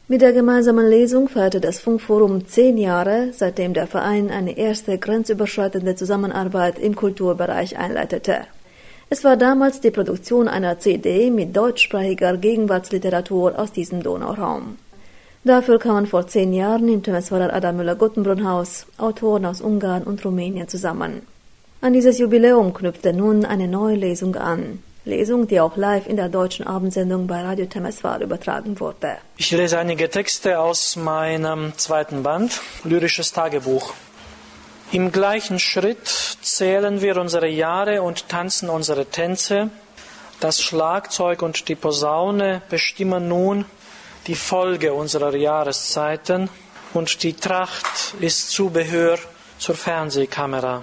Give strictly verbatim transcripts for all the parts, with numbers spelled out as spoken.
Mit der gemeinsamen Lesung feierte das Funkforum zehn Jahre, seitdem der Verein eine erste grenzüberschreitende Zusammenarbeit im Kulturbereich einleitete. Es war damals die Produktion einer C D mit deutschsprachiger Gegenwartsliteratur aus diesem Donauraum. Dafür kamen vor zehn Jahren im Temeswarer Adam Müller-Guttenbrunn-Haus Autoren aus Ungarn und Rumänien zusammen. An dieses Jubiläum knüpfte nun eine neue Lesung an. Lesung, die auch live in der deutschen Abendsendung bei Radio Temeswar übertragen wurde. Ich lese einige Texte aus meinem zweiten Band, Lyrisches Tagebuch. Im gleichen Schritt zählen wir unsere Jahre und tanzen unsere Tänze. Das Schlagzeug und die Posaune bestimmen nun die Folge unserer Jahreszeiten und die Tracht ist Zubehör zur Fernsehkamera.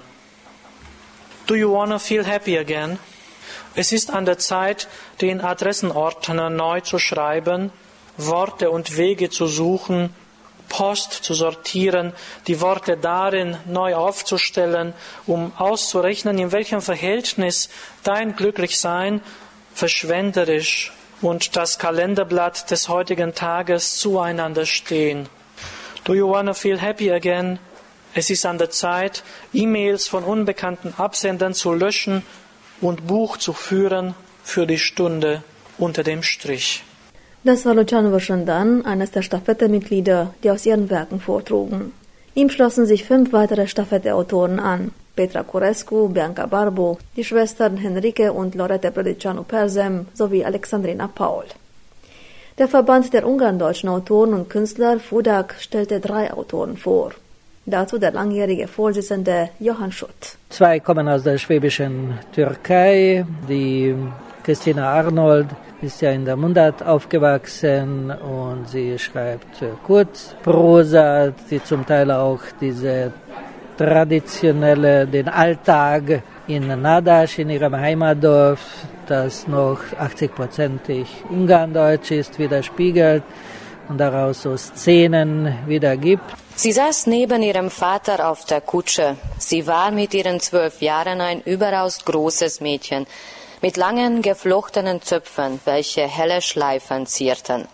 Do you wanna feel happy again? Es ist an der Zeit, den Adressenordner neu zu schreiben, Worte und Wege zu suchen, Post zu sortieren, die Worte darin neu aufzustellen, um auszurechnen, in welchem Verhältnis dein Glücklichsein verschwenderisch und das Kalenderblatt des heutigen Tages zueinander stehen. Do you wanna feel happy again? Es ist an der Zeit, E-Mails von unbekannten Absendern zu löschen und Buch zu führen für die Stunde unter dem Strich. Das war Luciano Vășăndan, eines der Stafette-Mitglieder, die aus ihren Werken vortrugen. Ihm schlossen sich fünf weitere Stafette-Autoren an: Petra Curescu, Bianca Barbu, die Schwestern Henrike und Lorete Brădicianu-Perzem sowie Alexandrina Paul. Der Verband der ungarndeutschen Autoren und Künstler FUDAK stellte drei Autoren vor. Dazu der langjährige Vorsitzende Johann Schutt. Zwei kommen aus der schwäbischen Türkei. Die Christina Arnold ist ja in der Mundart aufgewachsen und sie schreibt Kurzprosa, die zum Teil auch diese traditionelle, den Alltag in Nadaš, in ihrem Heimatdorf, das noch achtzig-prozentig Ungarndeutsch ist, widerspiegelt und daraus so Szenen wiedergibt. Sie saß neben ihrem Vater auf der Kutsche. Sie war mit ihren zwölf Jahren ein überaus großes Mädchen, mit langen, geflochtenen Zöpfen, welche helle Schleifen zierten.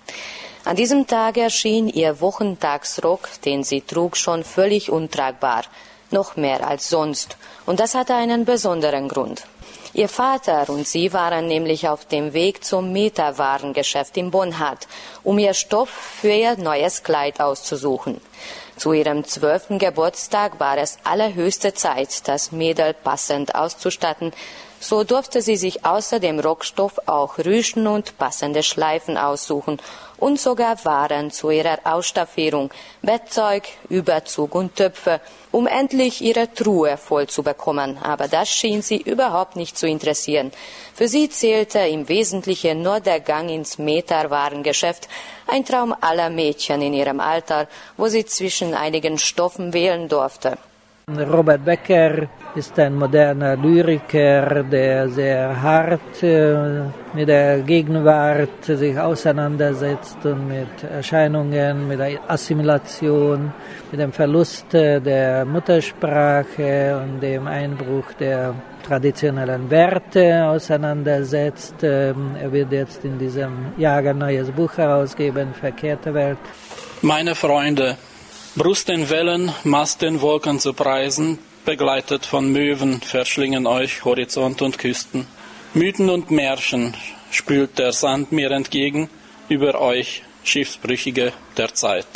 An diesem Tag erschien ihr Wochentagsrock, den sie trug, schon völlig untragbar, noch mehr als sonst, und das hatte einen besonderen Grund. Ihr Vater und sie waren nämlich auf dem Weg zum Meta-Warengeschäft in Bonhat, um ihr Stoff für ihr neues Kleid auszusuchen. Zu ihrem zwölften Geburtstag war es allerhöchste Zeit, das Mädel passend auszustatten. So durfte sie sich außer dem Rockstoff auch Rüschen und passende Schleifen aussuchen und sogar Waren zu ihrer Ausstaffierung, Bettzeug, Überzug und Töpfe, um endlich ihre Truhe voll zu bekommen. Aber das schien sie überhaupt nicht zu interessieren. Für sie zählte im Wesentlichen nur der Gang ins Meter-Warengeschäft, ein Traum aller Mädchen in ihrem Alter, wo sie zwischen einigen Stoffen wählen durfte. Robert Becker ist ein moderner Lyriker, der sehr hart äh, mit der Gegenwart sich auseinandersetzt und mit Erscheinungen, mit der Assimilation, mit dem Verlust der Muttersprache und dem Einbruch der traditionellen Werte auseinandersetzt. Ähm, er wird jetzt in diesem Jahr ein neues Buch herausgeben, Verkehrte Welt. Meine Freunde, Brust in Wellen, Mast in Wolken zu preisen, begleitet von Möwen verschlingen euch Horizont und Küsten. Mythen und Märchen spült der Sand mir entgegen, über euch Schiffsbrüchige der Zeit.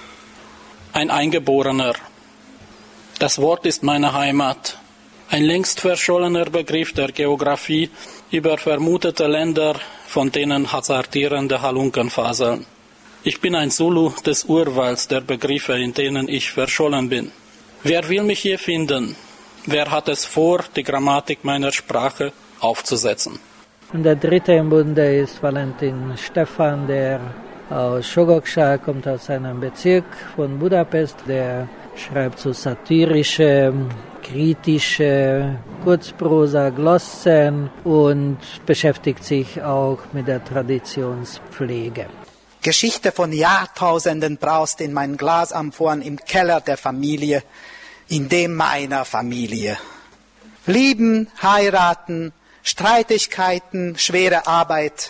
Ein Eingeborener. Das Wort ist meine Heimat. Ein längst verschollener Begriff der Geografie über vermutete Länder, von denen hasardierende Halunken faseln. Ich bin ein Zulu des Urwalds der Begriffe, in denen ich verschollen bin. Wer will mich hier finden? Wer hat es vor, die Grammatik meiner Sprache aufzusetzen? Und der dritte im Bunde ist Valentin Stefan, der aus Sogoksa kommt, aus einem Bezirk von Budapest. Der schreibt so satirische, kritische Kurzprosa, Glossen und beschäftigt sich auch mit der Traditionspflege. Geschichte von Jahrtausenden braust in mein Glasamphoren im Keller der Familie, in dem meiner Familie. Lieben, heiraten, Streitigkeiten, schwere Arbeit,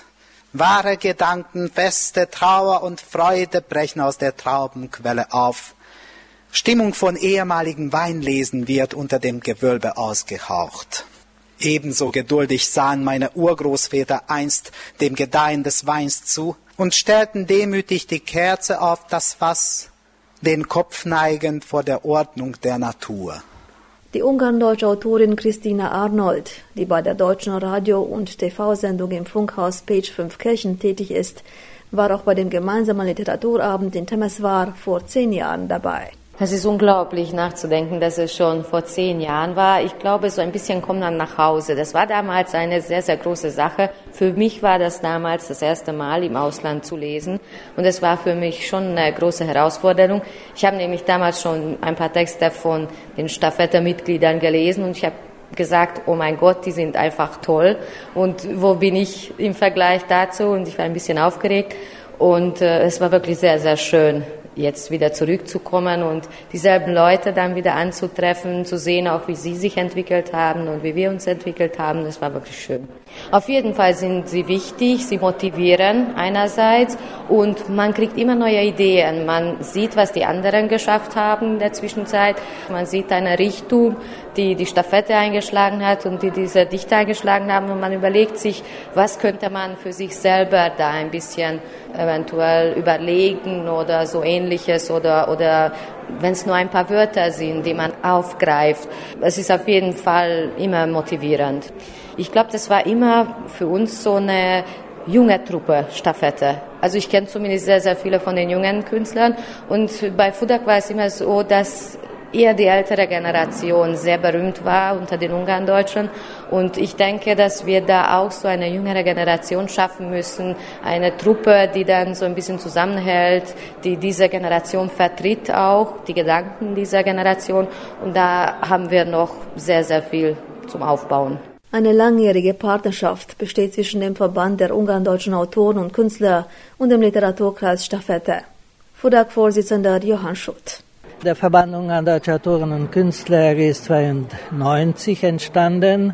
Wahre Gedanken, Feste, Trauer und Freude brechen aus der Traubenquelle auf. Stimmung von ehemaligen Weinlesen wird unter dem Gewölbe ausgehaucht. Ebenso geduldig sahen meine Urgroßväter einst dem Gedeihen des Weins zu und stellten demütig die Kerze auf das Fass, den Kopf neigend vor der Ordnung der Natur. Die ungarn-deutsche Autorin Christina Arnold, die bei der deutschen Radio- und T V-Sendung im Funkhaus Pécs Fünfkirchen tätig ist, war auch bei dem gemeinsamen Literaturabend in Temeswar vor zehn Jahren dabei. Es ist unglaublich nachzudenken, dass es schon vor zehn Jahren war. Ich glaube, so ein bisschen kommt man nach Hause. Das war damals eine sehr, sehr große Sache. Für mich war das damals das erste Mal im Ausland zu lesen. Und es war für mich schon eine große Herausforderung. Ich habe nämlich damals schon ein paar Texte von den Staffetta-Mitgliedern gelesen und ich habe gesagt, oh mein Gott, die sind einfach toll. Und wo bin ich im Vergleich dazu? Und ich war ein bisschen aufgeregt. Und äh, es war wirklich sehr, sehr schön, jetzt wieder zurückzukommen und dieselben Leute dann wieder anzutreffen, zu sehen, auch wie sie sich entwickelt haben und wie wir uns entwickelt haben. Das war wirklich schön. Auf jeden Fall sind sie wichtig, sie motivieren einerseits und man kriegt immer neue Ideen. Man sieht, was die anderen geschafft haben in der Zwischenzeit. Man sieht eine Richtung, die die Staffette eingeschlagen hat und die diese Dichter eingeschlagen haben und man überlegt sich, was könnte man für sich selber da ein bisschen eventuell überlegen oder so Ähnliches oder, oder wenn es nur ein paar Wörter sind, die man aufgreift. Es ist auf jeden Fall immer motivierend. Ich glaube, das war immer für uns so eine junge Truppe, Staffette. Also ich kenne zumindest sehr, sehr viele von den jungen Künstlern und bei Fudak war es immer so, dass eher die ältere Generation sehr berühmt war unter den Ungarndeutschen und ich denke, dass wir da auch so eine jüngere Generation schaffen müssen, eine Truppe, die dann so ein bisschen zusammenhält, die diese Generation vertritt auch, die Gedanken dieser Generation und da haben wir noch sehr, sehr viel zum Aufbauen. Eine langjährige Partnerschaft besteht zwischen dem Verband der ungarndeutschen Autoren und Künstler und dem Literaturkreis Staffette. Fudak-Vorsitzender Johann Schutt. Der Verband ungarndeutscher Autoren und Künstler ist zweiundneunzig entstanden.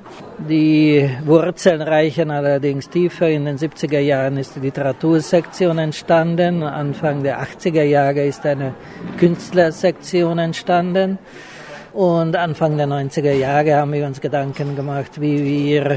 Die Wurzeln reichen allerdings tiefer. In den siebziger Jahren ist die Literatursektion entstanden. Anfang der achtziger Jahre ist eine Künstlersektion entstanden. Und Anfang der neunziger Jahre haben wir uns Gedanken gemacht, wie wir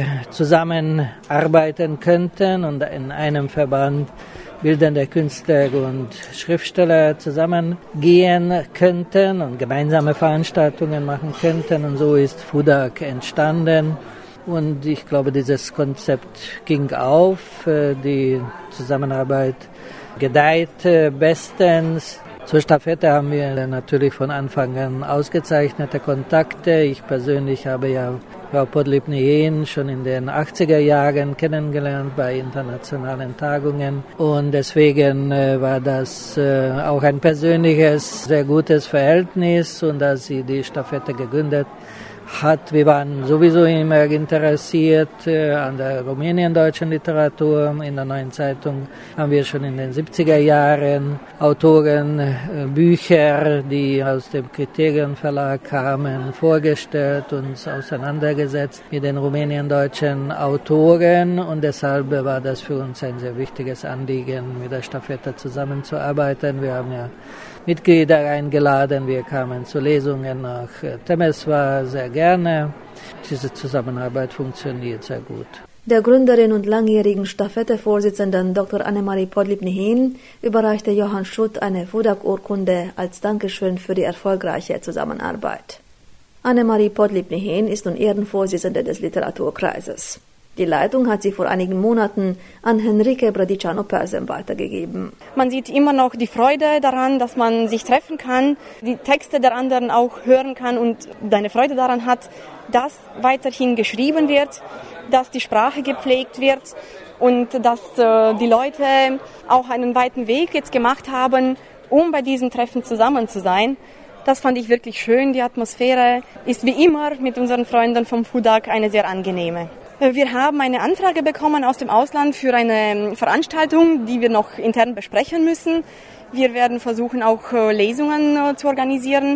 zusammenarbeiten könnten und in einem Verband bildende Künstler und Schriftsteller zusammengehen könnten und gemeinsame Veranstaltungen machen könnten. Und so ist Fudak entstanden. Und ich glaube, dieses Konzept ging auf. Die Zusammenarbeit gedeiht bestens. Zur Staffette haben wir natürlich von Anfang an ausgezeichnete Kontakte. Ich persönlich habe ja Frau Podlipny-Hehn schon in den achtziger Jahren kennengelernt bei internationalen Tagungen und deswegen äh, war das äh, auch ein persönliches, sehr gutes Verhältnis und als sie die Staffette gegründet hat, wir waren sowieso immer interessiert äh, an der rumäniendeutschen Literatur. In der Neuen Zeitung haben wir schon in den siebziger Jahren Autoren, äh, Bücher, die aus dem Kriterienverlag kamen, vorgestellt, uns auseinandergesetzt mit den rumäniendeutschen Autoren und deshalb war das für uns ein sehr wichtiges Anliegen, mit der Staffette zusammenzuarbeiten. Wir haben ja Mitglieder eingeladen, wir kamen zu Lesungen nach Temeswar sehr gerne. Diese Zusammenarbeit funktioniert sehr gut. Der Gründerin und langjährigen Staffette-Vorsitzenden Doktor Annemarie Podlipny-Hehn überreichte Johann Schutt eine Fudak-Urkunde als Dankeschön für die erfolgreiche Zusammenarbeit. Annemarie Podlipny-Hehn ist nun Ehrenvorsitzende des Literaturkreises. Die Leitung hat sie vor einigen Monaten an Henrike Bradiciano-Persem weitergegeben. Man sieht immer noch die Freude daran, dass man sich treffen kann, die Texte der anderen auch hören kann und eine Freude daran hat, dass weiterhin geschrieben wird, dass die Sprache gepflegt wird und dass äh, die Leute auch einen weiten Weg jetzt gemacht haben, um bei diesen Treffen zusammen zu sein. Das fand ich wirklich schön. Die Atmosphäre ist wie immer mit unseren Freunden vom Fudak eine sehr angenehme. Wir haben eine Anfrage bekommen aus dem Ausland für eine Veranstaltung, die wir noch intern besprechen müssen. Wir werden versuchen, auch Lesungen zu organisieren.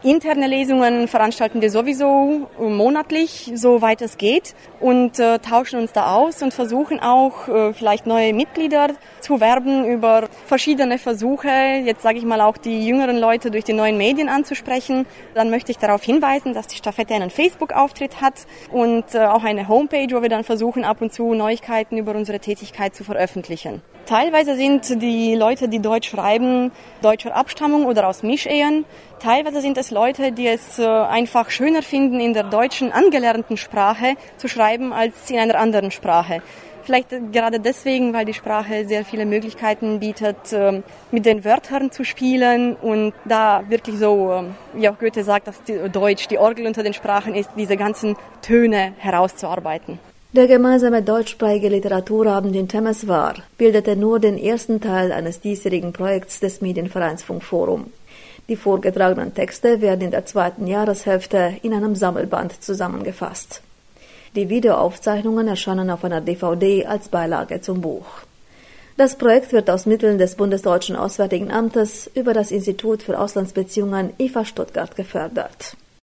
Interne Lesungen veranstalten wir sowieso monatlich, soweit es geht, und äh, tauschen uns da aus und versuchen auch äh, vielleicht neue Mitglieder zu werben über verschiedene Versuche, jetzt sage ich mal auch die jüngeren Leute durch die neuen Medien anzusprechen. Dann möchte ich darauf hinweisen, dass die Stafette einen Facebook-Auftritt hat und äh, auch eine Homepage, wo wir dann versuchen, ab und zu Neuigkeiten über unsere Tätigkeit zu veröffentlichen. Teilweise sind die Leute, die Deutsch schreiben, deutscher Abstammung oder aus Mischehen. Teilweise sind es Leute, die es äh, einfach schöner finden, in der deutschen angelernten Sprache zu schreiben, als in einer anderen Sprache. Vielleicht gerade deswegen, weil die Sprache sehr viele Möglichkeiten bietet, äh, mit den Wörtern zu spielen und da wirklich so, äh, wie auch Goethe sagt, dass die Deutsch die Orgel unter den Sprachen ist, diese ganzen Töne herauszuarbeiten. Der gemeinsame deutschsprachige Literaturabend in Temeswar bildete nur den ersten Teil eines diesjährigen Projekts des Medienvereins Funkforum. Die vorgetragenen Texte werden in der zweiten Jahreshälfte in einem Sammelband zusammengefasst. Die Videoaufzeichnungen erscheinen auf einer D V D als Beilage zum Buch. Das Projekt wird aus Mitteln des Bundesdeutschen Auswärtigen Amtes über das Institut für Auslandsbeziehungen I F A Stuttgart gefördert.